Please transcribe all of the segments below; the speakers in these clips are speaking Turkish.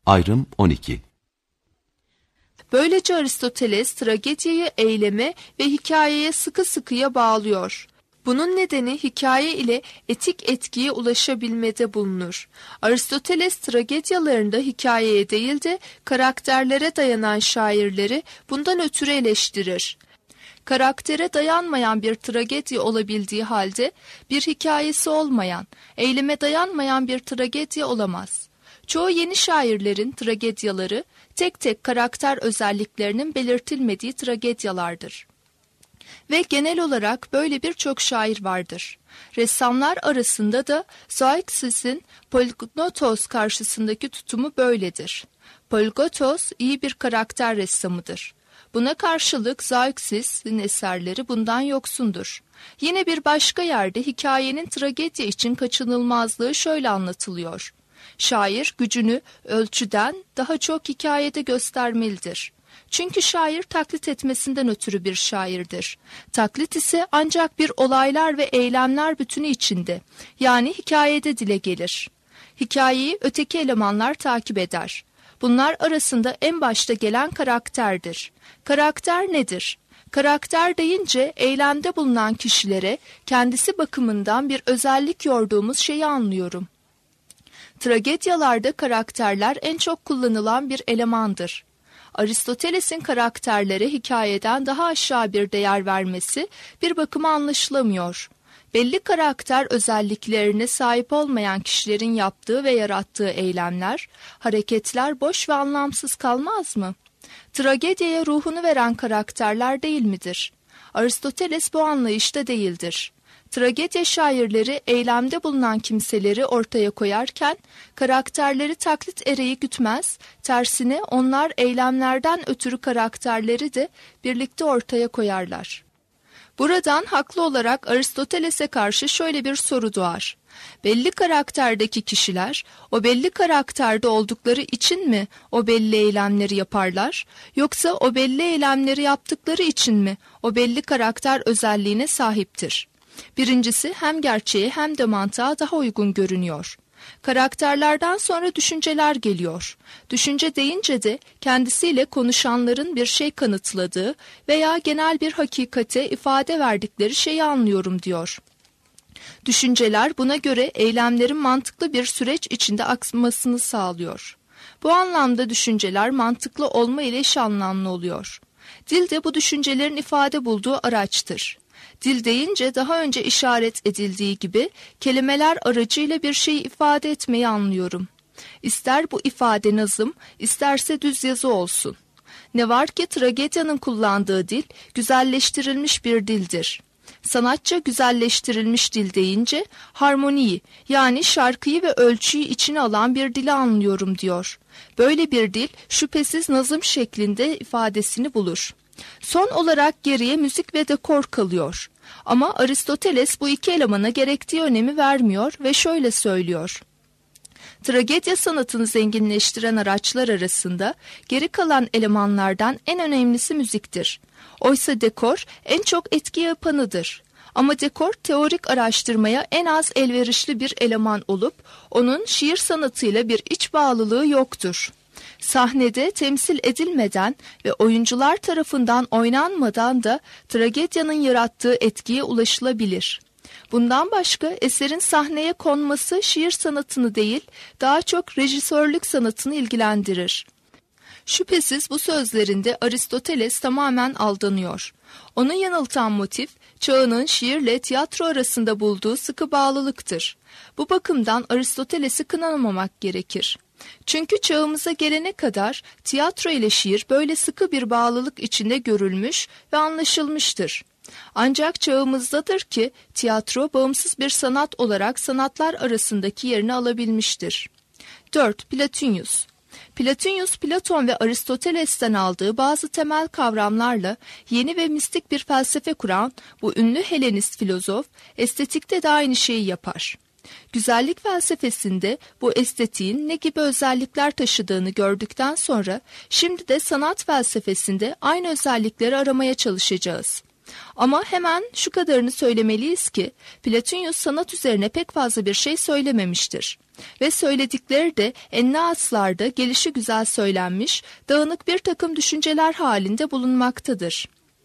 Ayrım 12. Böylece Aristoteles tragediyi eyleme ve hikayeye sıkı sıkıya bağlıyor. Bunun nedeni hikaye ile etik etkiye ulaşabilmede bulunur. Aristoteles tragedyalarında hikayeye değil de karakterlere dayanan şairleri bundan ötürü eleştirir. Karaktere dayanmayan bir tragedya olabildiği halde bir hikayesi olmayan, eyleme dayanmayan bir tragedya olamaz. Çoğu yeni şairlerin tragedyaları tek tek karakter özelliklerinin belirtilmediği tragedyalardır. Ve genel olarak böyle birçok şair vardır. Ressamlar arasında da Zeuxis'in Polygnotos karşısındaki tutumu böyledir. Polygnotos iyi bir karakter ressamıdır. Buna karşılık Zeuxis'in eserleri bundan yoksundur. Yine bir başka yerde hikayenin tragedya için kaçınılmazlığı şöyle anlatılıyor. Şair gücünü ölçüden daha çok hikayede göstermelidir. Çünkü şair taklit etmesinden ötürü bir şairdir. Taklit ise ancak bir olaylar ve eylemler bütünü içinde, yani hikayede dile gelir. Hikayeyi öteki elemanlar takip eder. Bunlar arasında en başta gelen karakterdir. Karakter nedir? Karakter deyince eylemde bulunan kişilere kendisi bakımından bir özellik yorduğumuz şeyi anlıyorum. Tragedyalarda karakterler en çok kullanılan bir elemandır. Aristoteles'in karakterlere hikayeden daha aşağı bir değer vermesi bir bakıma anlaşılamıyor. Belli karakter özelliklerine sahip olmayan kişilerin yaptığı ve yarattığı eylemler, hareketler boş ve anlamsız kalmaz mı? Tragediye ruhunu veren karakterler değil midir? Aristoteles bu anlayışta değildir. Tragedya şairleri eylemde bulunan kimseleri ortaya koyarken karakterleri taklit ereği gütmez, tersine onlar eylemlerden ötürü karakterleri de birlikte ortaya koyarlar. Buradan haklı olarak Aristoteles'e karşı şöyle bir soru doğar. Belli karakterdeki kişiler o belli karakterde oldukları için mi o belli eylemleri yaparlar, yoksa o belli eylemleri yaptıkları için mi o belli karakter özelliğine sahiptir? Birincisi hem gerçeğe hem de mantığa daha uygun görünüyor. Karakterlerden sonra düşünceler geliyor. Düşünce deyince de kendisiyle konuşanların bir şey kanıtladığı veya genel bir hakikate ifade verdikleri şeyi anlıyorum diyor. Düşünceler buna göre eylemlerin mantıklı bir süreç içinde akmasını sağlıyor. Bu anlamda düşünceler mantıklı olma ile eş anlamlı oluyor. Dil de bu düşüncelerin ifade bulduğu araçtır. Dil deyince daha önce işaret edildiği gibi kelimeler aracıyla bir şeyi ifade etmeyi anlıyorum. İster bu ifade nazım, isterse düz yazı olsun. Ne var ki tragedyanın kullandığı dil güzelleştirilmiş bir dildir. Sanatça güzelleştirilmiş dil deyince harmoniyi, yani şarkıyı ve ölçüyü içine alan bir dili anlıyorum diyor. Böyle bir dil şüphesiz nazım şeklinde ifadesini bulur. Son olarak geriye müzik ve dekor kalıyor. Ama Aristoteles bu iki elemana gerektiği önemi vermiyor ve şöyle söylüyor. Tragedya sanatını zenginleştiren araçlar arasında geri kalan elemanlardan en önemlisi müziktir. Oysa dekor en çok etki yapanıdır. Ama dekor teorik araştırmaya en az elverişli bir eleman olup onun şiir sanatıyla bir iç bağlılığı yoktur. Sahnede temsil edilmeden ve oyuncular tarafından oynanmadan da tragedyanın yarattığı etkiye ulaşılabilir. Bundan başka eserin sahneye konması şiir sanatını değil, daha çok rejisörlük sanatını ilgilendirir. Şüphesiz bu sözlerinde Aristoteles tamamen aldanıyor. Onu yanıltan motif, çağının şiirle tiyatro arasında bulduğu sıkı bağlılıktır. Bu bakımdan Aristoteles'i kınamamak gerekir. Çünkü çağımıza gelene kadar tiyatro ile şiir böyle sıkı bir bağlılık içinde görülmüş ve anlaşılmıştır. Ancak çağımızdadır ki tiyatro bağımsız bir sanat olarak sanatlar arasındaki yerini alabilmiştir. 4. Platonyus. Platonyus, Platon ve Aristoteles'ten aldığı bazı temel kavramlarla yeni ve mistik bir felsefe kuran bu ünlü Helenist filozof, estetikte de aynı şeyi yapar. Güzellik felsefesinde bu estetiğin ne gibi özellikler taşıdığını gördükten sonra şimdi de sanat felsefesinde aynı özellikleri aramaya çalışacağız. Ama hemen şu kadarını söylemeliyiz ki Platonyus sanat üzerine pek fazla bir şey söylememiştir. ve söyledikleri de enli ağızlarda gelişigüzel söylenmiş, dağınık bir takım düşünceler halinde bulunmaktadır.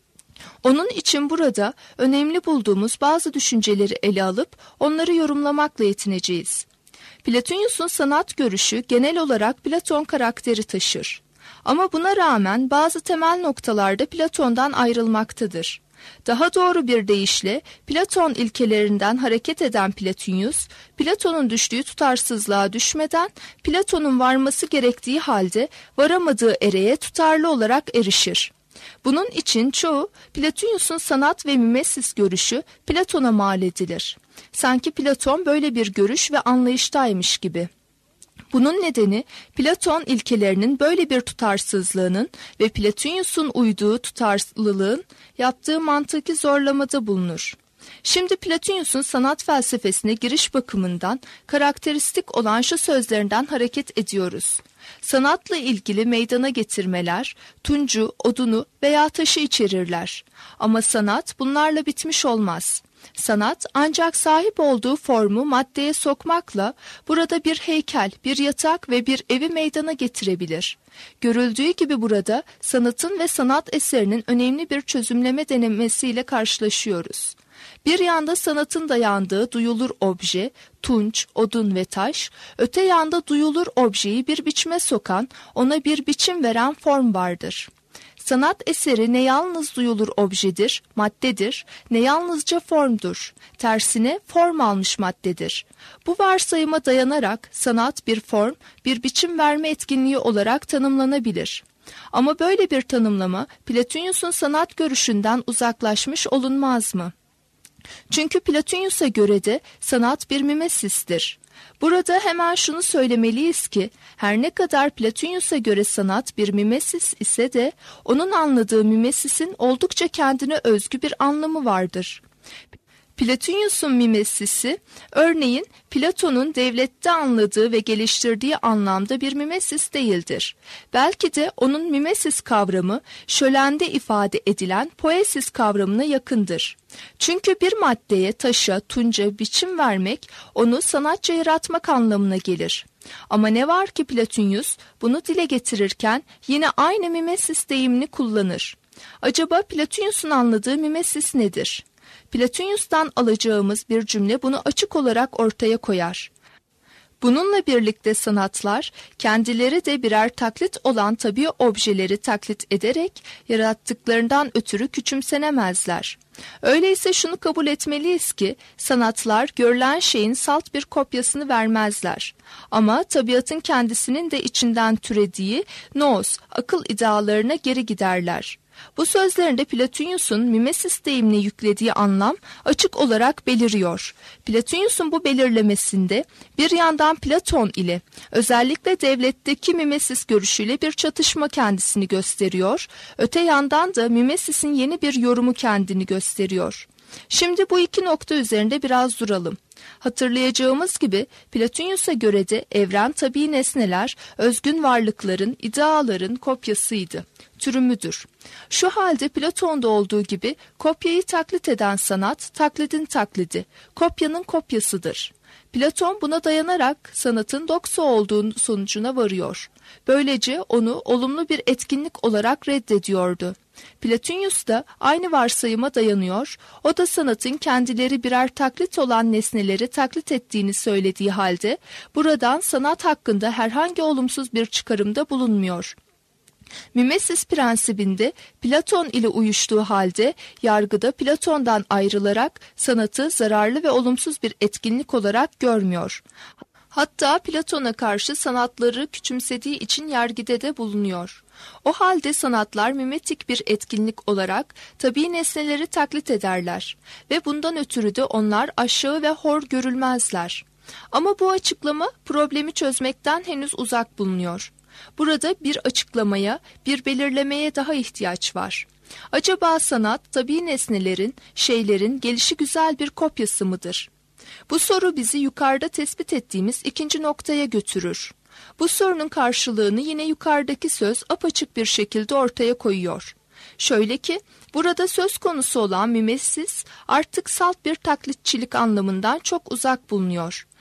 Onun için burada önemli bulduğumuz bazı düşünceleri ele alıp onları yorumlamakla yetineceğiz. Platonyus'un sanat görüşü genel olarak Platon karakteri taşır. Ama buna rağmen bazı temel noktalarda Platon'dan ayrılmaktadır. Daha doğru bir deyişle Platon ilkelerinden hareket eden Platonyus, Platon'un düştüğü tutarsızlığa düşmeden Platon'un varması gerektiği halde varamadığı ereğe tutarlı olarak erişir. Bunun için çoğu Platonyus'un sanat ve mimesis görüşü Platon'a mal edilir. Sanki Platon böyle bir görüş ve anlayıştaymış gibi. Bunun nedeni Platon ilkelerinin böyle bir tutarsızlığının ve Platonyus'un uyduğu tutarlılığın yaptığı mantıki zorlamada bulunur. Şimdi Platonyus'un sanat felsefesine giriş bakımından karakteristik olan şu sözlerinden hareket ediyoruz. Sanatla ilgili meydana getirmeler, tuncu, odunu veya taşı içerirler. Ama sanat bunlarla bitmiş olmaz. Sanat ancak sahip olduğu formu maddeye sokmakla burada bir heykel, bir yatak ve bir evi meydana getirebilir. Görüldüğü gibi burada sanatın ve sanat eserinin önemli bir çözümleme denemesiyle karşılaşıyoruz. Bir yanda sanatın dayandığı duyulur obje, tunç, odun ve taş, öte yanda duyulur objeyi bir biçime sokan, ona bir biçim veren form vardır. Sanat eseri ne yalnız duyulur objedir, maddedir, ne yalnızca formdur. Tersine form almış maddedir. Bu varsayıma dayanarak sanat bir form, bir biçim verme etkinliği olarak tanımlanabilir. Ama böyle bir tanımlama Platonyus'un sanat görüşünden uzaklaşmış olunmaz mı? Çünkü Platonyus'a göre de sanat bir mimesistir. Burada hemen şunu söylemeliyiz ki her ne kadar Platonyus'a göre sanat bir mimesis ise de onun anladığı mimesisin oldukça kendine özgü bir anlamı vardır. Platonyus'un mimesisi, örneğin Platon'un devlette anladığı ve geliştirdiği anlamda bir mimesis değildir. Belki de onun mimesis kavramı şölende ifade edilen poesis kavramına yakındır. Çünkü bir maddeye, taşa, tunca biçim vermek onu sanatça yaratmak anlamına gelir. Ama ne var ki Platonyus bunu dile getirirken yine aynı mimesis deyimini kullanır. Acaba Platonyus'un anladığı mimesis nedir? Platonyus'tan alacağımız bir cümle bunu açık olarak ortaya koyar. Bununla birlikte sanatlar kendileri de birer taklit olan tabii objeleri taklit ederek yarattıklarından ötürü küçümsenemezler. Öyleyse şunu kabul etmeliyiz ki sanatlar görülen şeyin salt bir kopyasını vermezler. Ama tabiatın kendisinin de içinden türediği nous, akıl idealarına geri giderler. Bu sözlerinde Platonyus'un mimesis deyimine yüklediği anlam açık olarak beliriyor. Platonyus'un bu belirlemesinde bir yandan Platon ile özellikle devletteki mimesis görüşüyle bir çatışma kendisini gösteriyor, öte yandan da mimesisin yeni bir yorumu kendini gösteriyor. Şimdi bu iki nokta üzerinde biraz duralım. Hatırlayacağımız gibi Platonyus'a göre de evren tabii nesneler, özgün varlıkların, ideaların kopyasıydı, türümüdür. Şu halde Platon'da olduğu gibi kopyayı taklit eden sanat, taklidin taklidi, kopyanın kopyasıdır. Platon buna dayanarak sanatın doksa olduğu sonucuna varıyor. Böylece onu olumlu bir etkinlik olarak reddediyordu. Platonyus da aynı varsayıma dayanıyor, o da sanatın kendileri birer taklit olan nesneleri taklit ettiğini söylediği halde buradan sanat hakkında herhangi olumsuz bir çıkarımda bulunmuyor. Mimesis prensibinde Platon ile uyuştuğu halde yargıda Platon'dan ayrılarak sanatı zararlı ve olumsuz bir etkinlik olarak görmüyor. Hatta Platon'a karşı sanatları küçümsediği için yargıda de bulunuyor. O halde sanatlar mimetik bir etkinlik olarak tabii nesneleri taklit ederler ve bundan ötürü de onlar aşağı ve hor görülmezler. Ama bu açıklama problemi çözmekten henüz uzak bulunuyor. Burada bir açıklamaya, bir belirlemeye daha ihtiyaç var. Acaba sanat tabii nesnelerin, şeylerin gelişigüzel bir kopyası mıdır? Bu soru bizi yukarıda tespit ettiğimiz ikinci noktaya götürür. Bu sorunun karşılığını yine yukarıdaki söz apaçık bir şekilde ortaya koyuyor. Şöyle ki, burada söz konusu olan mimesis artık salt bir taklitçilik anlamından çok uzak bulunuyor.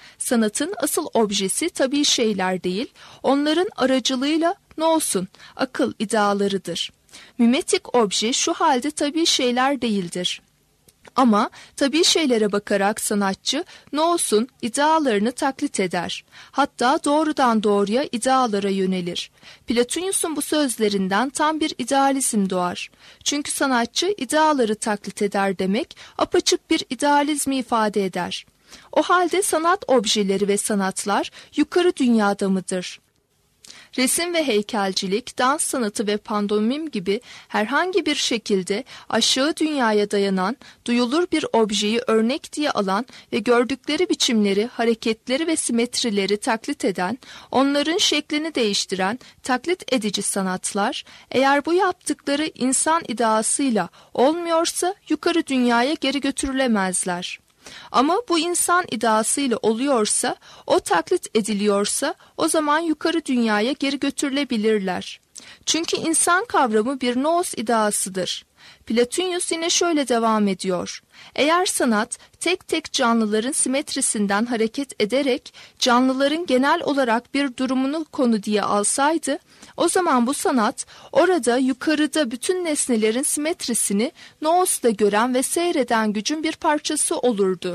Sanatın asıl objesi tabii şeyler değil, onların aracılığıyla noos'un akıl idealarıdır. Mimetik obje şu halde tabii şeyler değildir. Ama tabii şeylere bakarak sanatçı noos'un idealarını taklit eder. Hatta doğrudan doğruya idealara yönelir. Platonyus'un bu sözlerinden tam bir idealizm doğar. Çünkü sanatçı ideaları taklit eder demek apaçık bir idealizmi ifade eder. O halde sanat objeleri ve sanatlar yukarı dünyada mıdır? Resim ve heykelcilik, dans sanatı ve pandomim gibi herhangi bir şekilde aşağı dünyaya dayanan, duyulur bir objeyi örnek diye alan ve gördükleri biçimleri, hareketleri ve simetrileri taklit eden, onların şeklini değiştiren taklit edici sanatlar, eğer bu yaptıkları insan ideasıyla olmuyorsa yukarı dünyaya geri götürülemezler. Ama bu insan iddiasıyla oluyorsa, o taklit ediliyorsa o zaman yukarı dünyaya geri götürülebilirler. Çünkü insan kavramı bir nous iddiasıdır. Platonyus yine şöyle devam ediyor. Eğer sanat tek tek canlıların simetrisinden hareket ederek canlıların genel olarak bir durumunu konu diye alsaydı, o zaman bu sanat orada yukarıda bütün nesnelerin simetrisini noos'ta gören ve seyreden gücün bir parçası olurdu.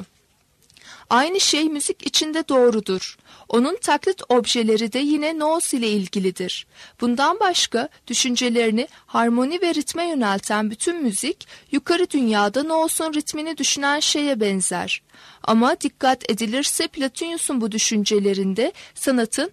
Aynı şey müzik içinde doğrudur. Onun taklit objeleri de yine nous ile ilgilidir. Bundan başka düşüncelerini harmoni ve ritme yönelten bütün müzik yukarı dünyada nous'un ritmini düşünen şeye benzer. Ama dikkat edilirse Platonyus'un bu düşüncelerinde sanatın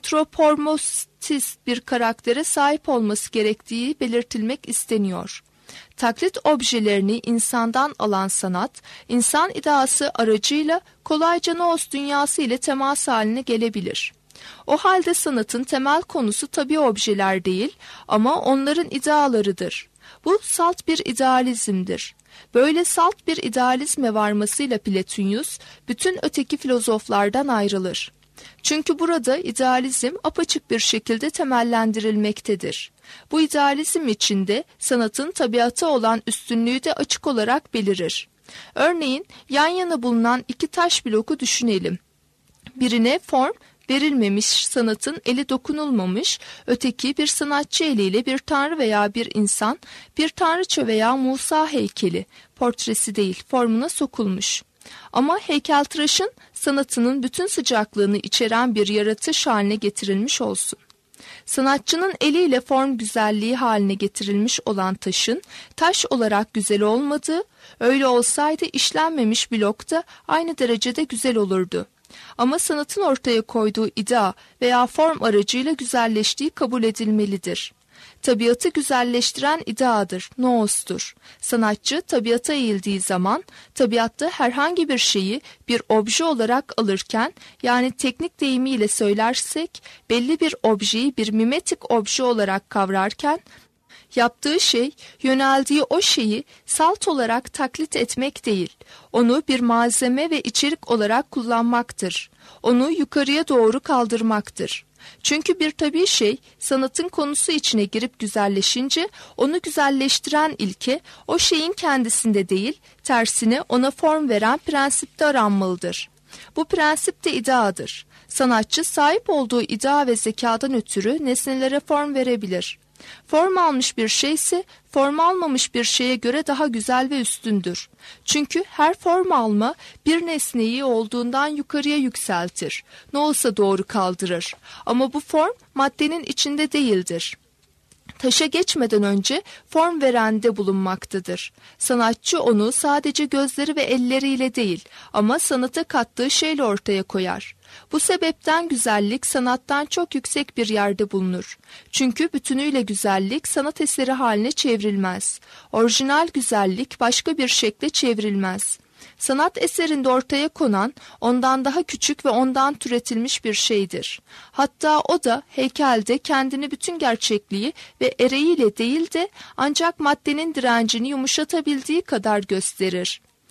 antropomorfist bir karaktere sahip olması gerektiği belirtilmek isteniyor. Taklit objelerini insandan alan sanat, insan ideası aracıyla kolayca nous dünyası ile temas haline gelebilir. O halde sanatın temel konusu tabii objeler değil ama onların idealarıdır. Bu salt bir idealizmdir. Böyle salt bir idealizme varmasıyla Platonyus bütün öteki filozoflardan ayrılır. Çünkü burada idealizm apaçık bir şekilde temellendirilmektedir. Bu idealizm içinde sanatın tabiata olan üstünlüğü de açık olarak belirir. Örneğin yan yana bulunan iki taş bloku düşünelim. Birine form verilmemiş, sanatın eli dokunulmamış, öteki bir sanatçı eliyle bir tanrı veya bir insan, bir tanrıça veya Musa heykeli, portresi değil, formuna sokulmuş. Ama heykeltıraşın sanatının bütün sıcaklığını içeren bir yaratış haline getirilmiş olsun. Sanatçının eliyle form güzelliği haline getirilmiş olan taşın taş olarak güzel olmadığı, öyle olsaydı işlenmemiş blok da aynı derecede güzel olurdu. Ama sanatın ortaya koyduğu idea veya form aracıyla güzelleştiği kabul edilmelidir. Tabiatı güzelleştiren ideadır, noos'tur. Sanatçı tabiata eğildiği zaman tabiatta herhangi bir şeyi bir obje olarak alırken, yani teknik deyimiyle söylersek belli bir objeyi bir mimetik obje olarak kavrarken, yaptığı şey yöneldiği o şeyi salt olarak taklit etmek değil, onu bir malzeme ve içerik olarak kullanmaktır. Onu yukarıya doğru kaldırmaktır. Çünkü bir tabii şey sanatın konusu içine girip güzelleşince onu güzelleştiren ilke o şeyin kendisinde değil, tersine ona form veren prensipte aranmalıdır. Bu prensip de ideadır. Sanatçı sahip olduğu idea ve zekadan ötürü nesnelere form verebilir. Form almış bir şey ise form almamış bir şeye göre daha güzel ve üstündür. Çünkü her form alma bir nesneyi olduğundan yukarıya yükseltir. Ne olsa doğru kaldırır. Ama bu form maddenin içinde değildir. Taşa geçmeden önce form verende bulunmaktadır. Sanatçı onu sadece gözleri ve elleriyle değil ama sanata kattığı şeyle ortaya koyar. Bu sebepten güzellik sanattan çok yüksek bir yerde bulunur. Çünkü bütünüyle güzellik sanat eseri haline çevrilmez. Orijinal güzellik başka bir şekle çevrilmez. Sanat eserinde ortaya konan ondan daha küçük ve ondan türetilmiş bir şeydir. Hatta o da heykelde kendini bütün gerçekliği ve ereğiyle değil de ancak maddenin direncini yumuşatabildiği kadar gösterir.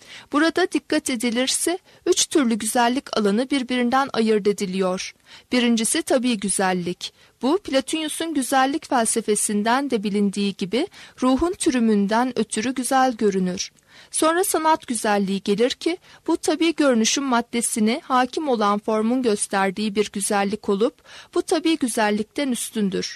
Burada dikkat edilirse 3 türlü güzellik alanı birbirinden ayırt ediliyor. Birincisi tabii güzellik. Bu Platonyus'un güzellik felsefesinden de bilindiği gibi ruhun türümünden ötürü güzel görünür. Sonra sanat güzelliği gelir ki bu tabii görünüşün maddesine hakim olan formun gösterdiği bir güzellik olup bu tabii güzellikten üstündür.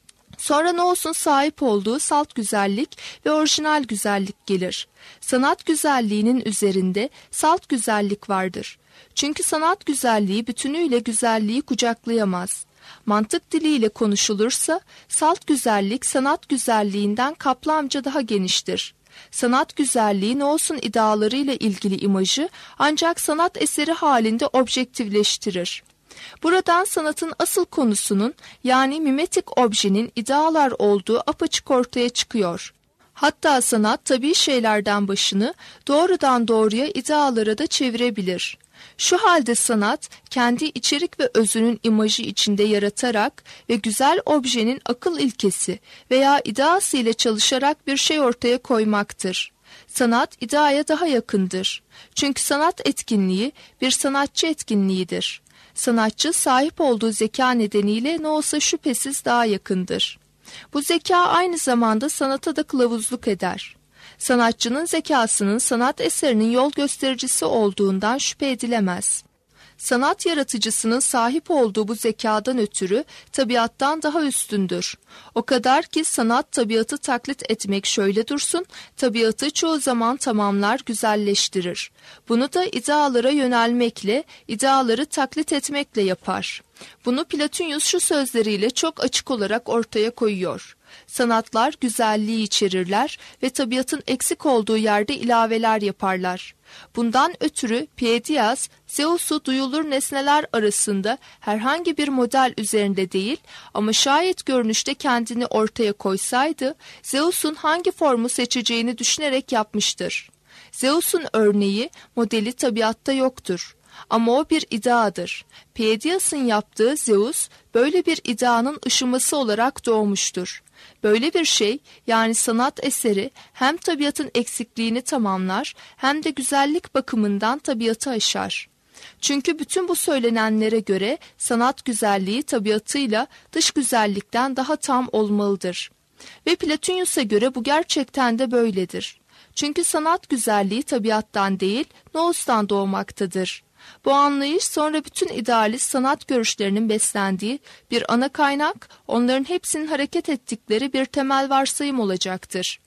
Sonra Noos'un sahip olduğu salt güzellik ve orijinal güzellik gelir. Sanat güzelliğinin üzerinde salt güzellik vardır. Çünkü sanat güzelliği bütünüyle güzelliği kucaklayamaz. Mantık diliyle konuşulursa salt güzellik sanat güzelliğinden kaplamca daha geniştir. Sanat güzelliği Noos'un idealarıyla ilgili imajı ancak sanat eseri halinde objektifleştirir. Buradan sanatın asıl konusunun yani mimetik objenin idealar olduğu apaçık ortaya çıkıyor. Hatta sanat tabii şeylerden başını doğrudan doğruya idealara da çevirebilir. Şu halde sanat kendi içerik ve özünün imajı içinde yaratarak ve güzel objenin akıl ilkesi veya ideası ile çalışarak bir şey ortaya koymaktır. Sanat ideaya daha yakındır. Çünkü sanat etkinliği bir sanatçı etkinliğidir. Sanatçı sahip olduğu zeka nedeniyle ne olsa şüphesiz daha yakındır. Bu zeka aynı zamanda sanata da kılavuzluk eder. Sanatçının zekasının sanat eserinin yol göstericisi olduğundan şüphe edilemez. Sanat yaratıcısının sahip olduğu bu zekadan ötürü tabiattan daha üstündür. O kadar ki sanat tabiatı taklit etmek şöyle dursun, tabiatı çoğu zaman tamamlar, güzelleştirir. Bunu da idealara yönelmekle, ideaları taklit etmekle yapar. Bunu Platonyus şu sözleriyle çok açık olarak ortaya koyuyor. Sanatlar güzelliği içerirler ve tabiatın eksik olduğu yerde ilaveler yaparlar. Bundan ötürü Piedias, Zeus'u duyulur nesneler arasında herhangi bir model üzerinde değil ama şayet görünüşte kendini ortaya koysaydı, Zeus'un hangi formu seçeceğini düşünerek yapmıştır. Zeus'un örneği, modeli tabiatta yoktur. Ama o bir ideadır. Piedias'ın yaptığı Zeus, böyle bir ideanın ışıması olarak doğmuştur. Böyle bir şey, yani sanat eseri hem tabiatın eksikliğini tamamlar hem de güzellik bakımından tabiatı aşar. Çünkü bütün bu söylenenlere göre sanat güzelliği tabiatıyla dış güzellikten daha tam olmalıdır. Ve Platonyus'a göre bu gerçekten de böyledir. Çünkü sanat güzelliği tabiattan değil, Noos'tan doğmaktadır. Bu anlayış sonra bütün idealist sanat görüşlerinin beslendiği bir ana kaynak, onların hepsinin hareket ettikleri bir temel varsayım olacaktır.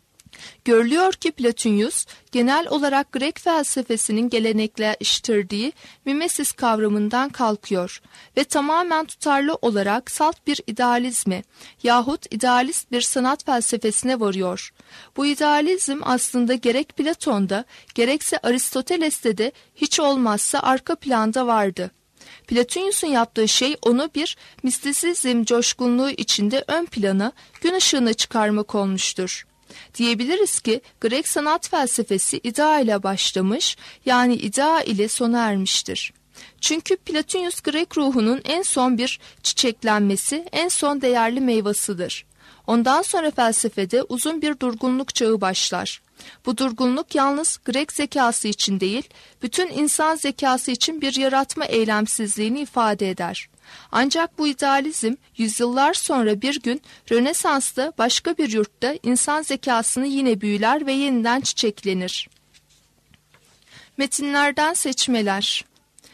Görülüyor ki Platonyus, genel olarak Grek felsefesinin gelenekleştirdiği mimesis kavramından kalkıyor ve tamamen tutarlı olarak salt bir idealizme yahut idealist bir sanat felsefesine varıyor. Bu idealizm aslında gerek Platon'da gerekse Aristoteles'te de hiç olmazsa arka planda vardı. Platonyus'un yaptığı şey onu bir mistisizm coşkunluğu içinde ön plana, gün ışığına çıkarmak olmuştur. Diyebiliriz ki Grek sanat felsefesi idea ile başlamış, yani idea ile sona ermiştir. Çünkü Platonyus Grek ruhunun en son bir çiçeklenmesi, en son değerli meyvasıdır. Ondan sonra felsefede uzun bir durgunluk çağı başlar. Bu durgunluk yalnız Grek zekası için değil, bütün insan zekası için bir yaratma eylemsizliğini ifade eder. Ancak bu idealizm yüzyıllar sonra bir gün Rönesans'ta başka bir yurtta insan zekasını yine büyüler ve yeniden çiçeklenir. Metinlerden seçmeler.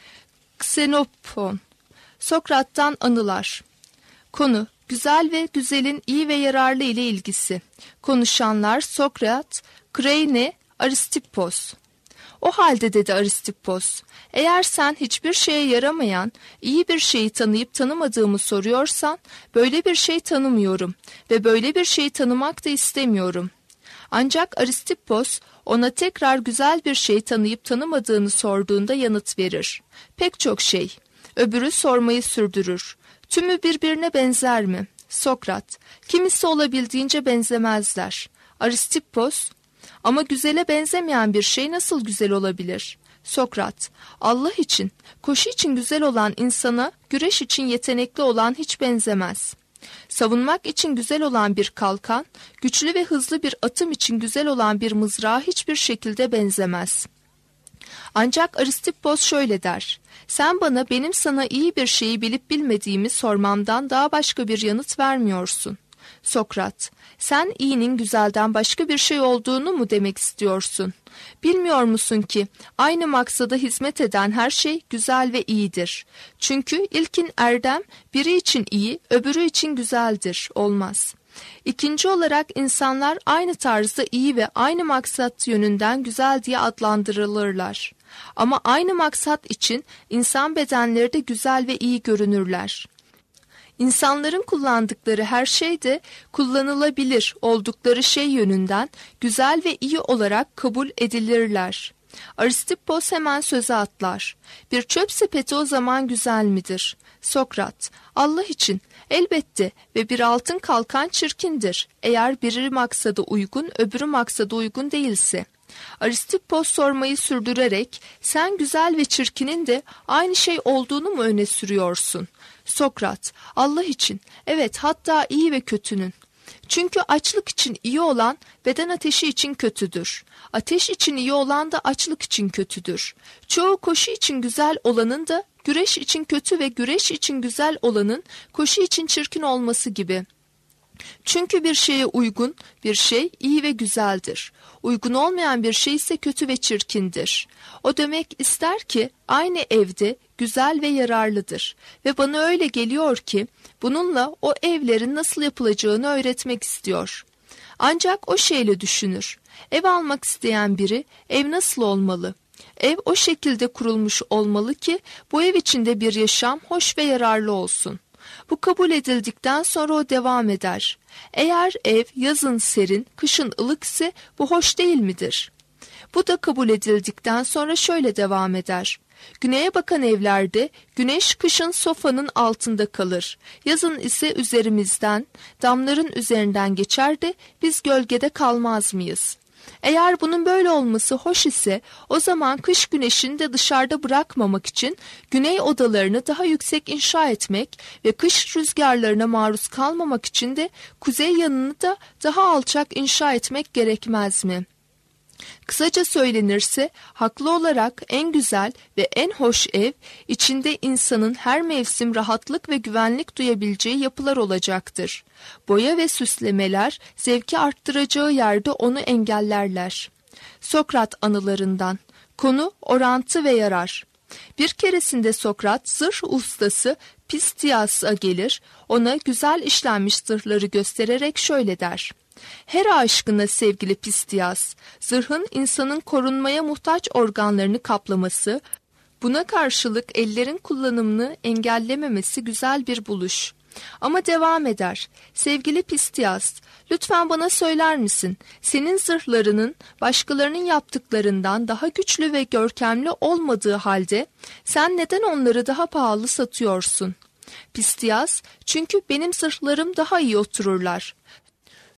Xenopon, Sokrat'tan anılar. Konu: güzel ve güzelin iyi ve yararlı ile ilgisi. Konuşanlar Sokrat, Kreine, Aristippos. O halde dedi Aristippos, eğer sen hiçbir şeye yaramayan, iyi bir şeyi tanıyıp tanımadığımı soruyorsan, böyle bir şey tanımıyorum ve böyle bir şey tanımak da istemiyorum. Ancak Aristippos ona tekrar güzel bir şey tanıyıp tanımadığını sorduğunda yanıt verir. Pek çok şey. Öbürü sormayı sürdürür. Tümü birbirine benzer mi? Sokrat, kimisi olabildiğince benzemezler. Aristippos, ama güzele benzemeyen bir şey nasıl güzel olabilir? Sokrat, Allah için, koşu için güzel olan insana güreş için yetenekli olan hiç benzemez. Savunmak için güzel olan bir kalkan, güçlü ve hızlı bir atım için güzel olan bir mızrağa hiçbir şekilde benzemez. Ancak Aristippos şöyle der: sen bana benim sana iyi bir şeyi bilip bilmediğimi sormamdan daha başka bir yanıt vermiyorsun. Sokrat: sen iyinin güzelden başka bir şey olduğunu mu demek istiyorsun? Bilmiyor musun ki aynı maksada hizmet eden her şey güzel ve iyidir. Çünkü ilkin erdem biri için iyi, öbürü için güzeldir, olmaz. İkinci olarak insanlar aynı tarzda iyi ve aynı maksat yönünden güzel diye adlandırılırlar. Ama aynı maksat için insan bedenleri de güzel ve iyi görünürler. İnsanların kullandıkları her şey de kullanılabilir oldukları şey yönünden güzel ve iyi olarak kabul edilirler. Aristippos hemen söze atlar. Bir çöp sepeti o zaman güzel midir? Sokrat: Allah için elbette, ve bir altın kalkan çirkindir, eğer biri maksada uygun öbürü maksada uygun değilse. Aristippos sormayı sürdürerek, sen güzel ve çirkinin de aynı şey olduğunu mu öne sürüyorsun? Sokrat: Allah için evet, hatta iyi ve kötünün. Çünkü açlık için iyi olan beden ateşi için kötüdür. Ateş için iyi olan da açlık için kötüdür. Çoğu koşu için güzel olanın da güreş için kötü ve güreş için güzel olanın koşu için çirkin olması gibi. Çünkü bir şeye uygun bir şey iyi ve güzeldir. Uygun olmayan bir şey ise kötü ve çirkindir. O demek ister ki aynı evde güzel ve yararlıdır. Ve bana öyle geliyor ki bununla o evlerin nasıl yapılacağını öğretmek istiyor. Ancak o şeyle düşünür. Ev almak isteyen biri ev nasıl olmalı? Ev o şekilde kurulmuş olmalı ki bu ev içinde bir yaşam hoş ve yararlı olsun. Bu kabul edildikten sonra o devam eder. Eğer ev yazın serin, kışın ılık ise bu hoş değil midir? Bu da kabul edildikten sonra şöyle devam eder. Güneye bakan evlerde güneş kışın sofanın altında kalır. Yazın ise üzerimizden, damların üzerinden geçer de biz gölgede kalmaz mıyız? Eğer bunun böyle olması hoş ise o zaman kış güneşini de dışarıda bırakmamak için güney odalarını daha yüksek inşa etmek ve kış rüzgarlarına maruz kalmamak için de kuzey yanını da daha alçak inşa etmek gerekmez mi? Kısaca söylenirse haklı olarak en güzel ve en hoş ev, içinde insanın her mevsim rahatlık ve güvenlik duyabileceği yapılar olacaktır. Boya ve süslemeler zevki arttıracağı yerde onu engellerler. Sokrat anılarından. Konu orantı ve yarar. Bir keresinde Sokrat zırh ustası Pistias'a gelir, ona güzel işlenmiş zırhları göstererek şöyle der: Hera aşkına sevgili Pistias, zırhın insanın korunmaya muhtaç organlarını kaplaması, buna karşılık ellerin kullanımını engellememesi güzel bir buluş. Ama devam eder. Sevgili Pistias, lütfen bana söyler misin, senin zırhlarının başkalarının yaptıklarından daha güçlü ve görkemli olmadığı halde sen neden onları daha pahalı satıyorsun? Pistias, çünkü benim zırhlarım daha iyi otururlar.